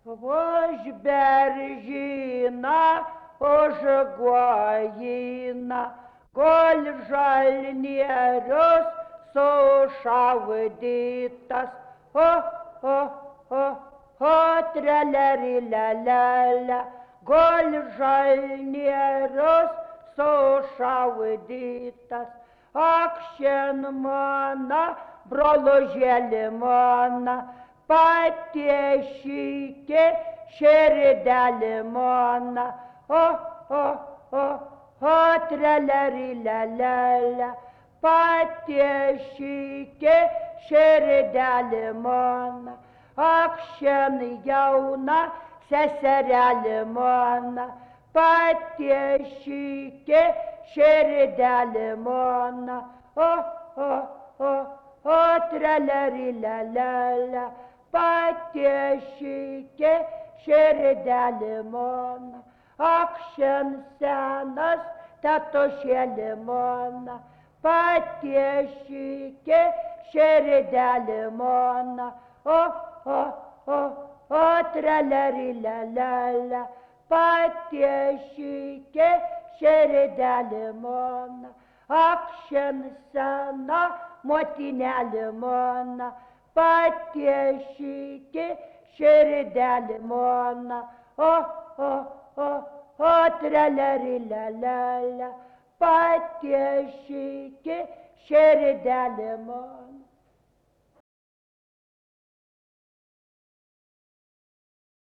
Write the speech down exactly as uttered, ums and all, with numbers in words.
Ожбержина, ожгоина, коль жаль не рос, сошавдитас. О, о, о, о, траляри-ля-ля-ля, коль жаль не рос, сошавдитас. Акшен-мана, броложель-мана, Патещике шередалемона, о, о, о, о, траляри-ля-ля-ля, Патещике шередалемона, Акшен яуна сесералемона, Патещике шередалемона, о, о, о, о, траляри-ля-ля-ля, Патещике шередалемона, Акшен сенас татошелемона, Патещике шередалемона, о, о, о, о, траляри-ля-ля-ля, Патещике шередалемона, Акшен сена мотинялемона, Патещике шередалемона, о, о, о, о, траляри-ля-ля-ля, Патещике шередалемона.